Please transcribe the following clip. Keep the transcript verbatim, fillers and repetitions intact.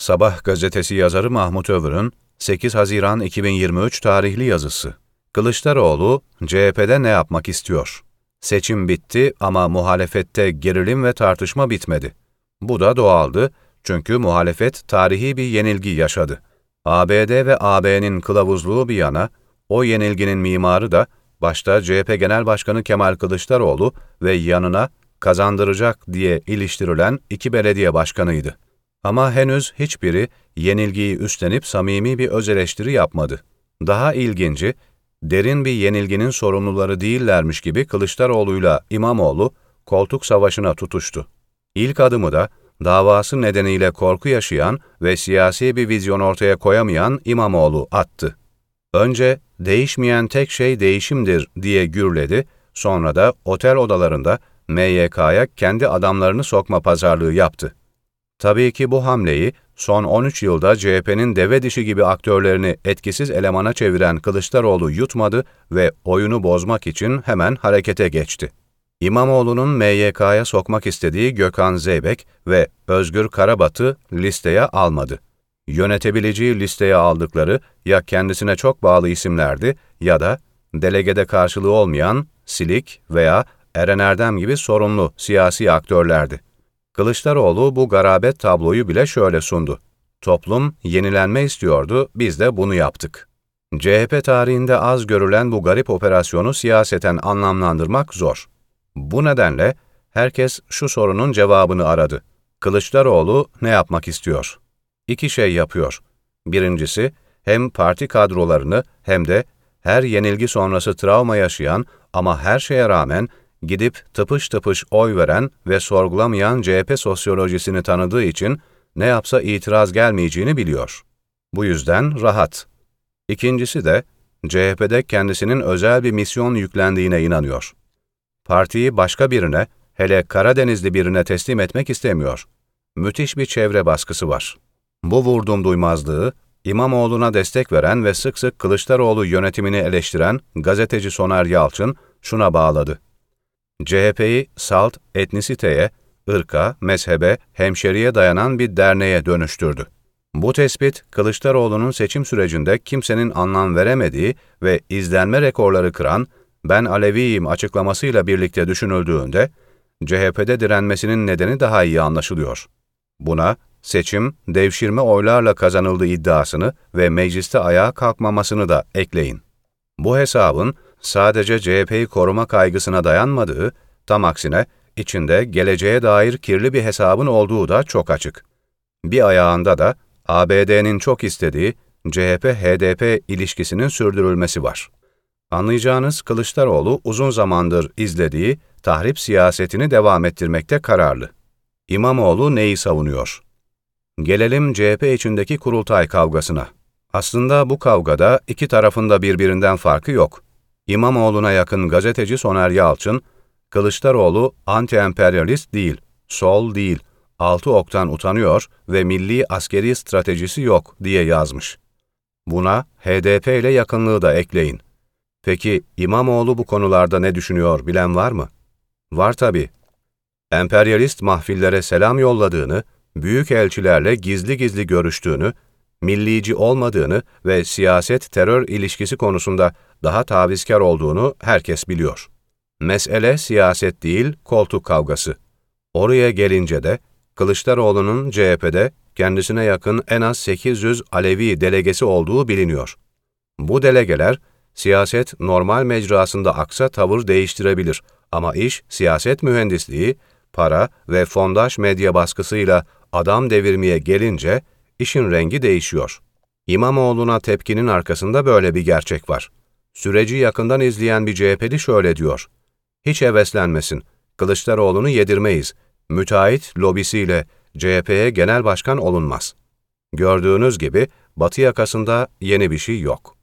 Sabah gazetesi yazarı Mahmut Övür'ün sekiz Haziran iki bin yirmi üç tarihli yazısı. Kılıçdaroğlu, C H P'de ne yapmak istiyor? Seçim bitti ama muhalefette gerilim ve tartışma bitmedi. Bu da doğaldı çünkü muhalefet tarihi bir yenilgi yaşadı. A B D ve A B'nin kılavuzluğu bir yana, o yenilginin mimarı da başta C H P Genel Başkanı Kemal Kılıçdaroğlu ve yanına kazandıracak diye iliştirilen iki belediye başkanıydı. Ama henüz hiçbiri yenilgiyi üstlenip samimi bir öz eleştiri yapmadı. Daha ilginci, derin bir yenilginin sorumluları değillermiş gibi Kılıçdaroğlu'yla İmamoğlu koltuk savaşına tutuştu. İlk adımı da davası nedeniyle korku yaşayan ve siyasi bir vizyon ortaya koyamayan İmamoğlu attı. Önce değişmeyen tek şey değişimdir diye gürledi, sonra da otel odalarında M Y K'ya kendi adamlarını sokma pazarlığı yaptı. Tabii ki bu hamleyi son on üç yılda C H P'nin deve dişi gibi aktörlerini etkisiz elemana çeviren Kılıçdaroğlu yutmadı ve oyunu bozmak için hemen harekete geçti. İmamoğlu'nun M Y K'ya sokmak istediği Gökhan Zeybek ve Özgür Karabat'ı listeye almadı. Yönetebileceği listeye aldıkları ya kendisine çok bağlı isimlerdi ya da delegede karşılığı olmayan Silik veya Eren Erdem gibi sorunlu siyasi aktörlerdi. Kılıçdaroğlu bu garabet tabloyu bile şöyle sundu. Toplum yenilenme istiyordu, biz de bunu yaptık. C H P tarihinde az görülen bu garip operasyonu siyaseten anlamlandırmak zor. Bu nedenle herkes şu sorunun cevabını aradı. Kılıçdaroğlu ne yapmak istiyor? İki şey yapıyor. Birincisi, hem parti kadrolarını hem de her yenilgi sonrası travma yaşayan ama her şeye rağmen gidip tıpış tıpış oy veren ve sorgulamayan C H P sosyolojisini tanıdığı için ne yapsa itiraz gelmeyeceğini biliyor. Bu yüzden rahat. İkincisi de C H P'de kendisinin özel bir misyon yüklendiğine inanıyor. Partiyi başka birine, hele Karadenizli birine teslim etmek istemiyor. Müthiş bir çevre baskısı var. Bu vurdumduymazlığı, İmamoğlu'na destek veren ve sık sık Kılıçdaroğlu yönetimini eleştiren gazeteci Soner Yalçın şuna bağladı. C H P'yi salt, etnisiteye, ırka, mezhebe, hemşeriye dayanan bir derneğe dönüştürdü. Bu tespit, Kılıçdaroğlu'nun seçim sürecinde kimsenin anlam veremediği ve izlenme rekorları kıran "Ben Aleviyim" açıklamasıyla birlikte düşünüldüğünde, C H P'de direnmesinin nedeni daha iyi anlaşılıyor. Buna, seçim, devşirme oylarla kazanıldığı iddiasını ve mecliste ayağa kalkmamasını da ekleyin. Bu hesabın, sadece C H P'yi koruma kaygısına dayanmadığı, tam aksine içinde geleceğe dair kirli bir hesabın olduğu da çok açık. Bir ayağında da A B D'nin çok istediği C H P H D P ilişkisinin sürdürülmesi var. Anlayacağınız Kılıçdaroğlu uzun zamandır izlediği tahrip siyasetini devam ettirmekte kararlı. İmamoğlu neyi savunuyor? Gelelim C H P içindeki kurultay kavgasına. Aslında bu kavgada iki tarafın da birbirinden farkı yok. İmamoğlu'na yakın gazeteci Soner Yalçın, Kılıçdaroğlu anti-emperyalist değil, sol değil, altı oktan utanıyor ve milli askeri stratejisi yok diye yazmış. Buna H D P ile yakınlığı da ekleyin. Peki İmamoğlu bu konularda ne düşünüyor bilen var mı? Var tabii. Emperyalist mahfillere selam yolladığını, büyükelçilerle gizli gizli görüştüğünü, millici olmadığını ve siyaset-terör ilişkisi konusunda daha tavizkar olduğunu herkes biliyor. Mesele siyaset değil, koltuk kavgası. Oraya gelince de Kılıçdaroğlu'nun C H P'de kendisine yakın en az sekiz yüz Alevi delegesi olduğu biliniyor. Bu delegeler, siyaset normal mecrasında aksa tavır değiştirebilir ama iş siyaset mühendisliği, para ve fondaş medya baskısıyla adam devirmeye gelince işin rengi değişiyor. İmamoğlu'na tepkinin arkasında böyle bir gerçek var. Süreci yakından izleyen bir C H P'li şöyle diyor. Hiç heveslenmesin, Kılıçdaroğlu'nu yedirmeyiz. Müteahhit lobisiyle C H P'ye genel başkan olunmaz. Gördüğünüz gibi Batı yakasında yeni bir şey yok.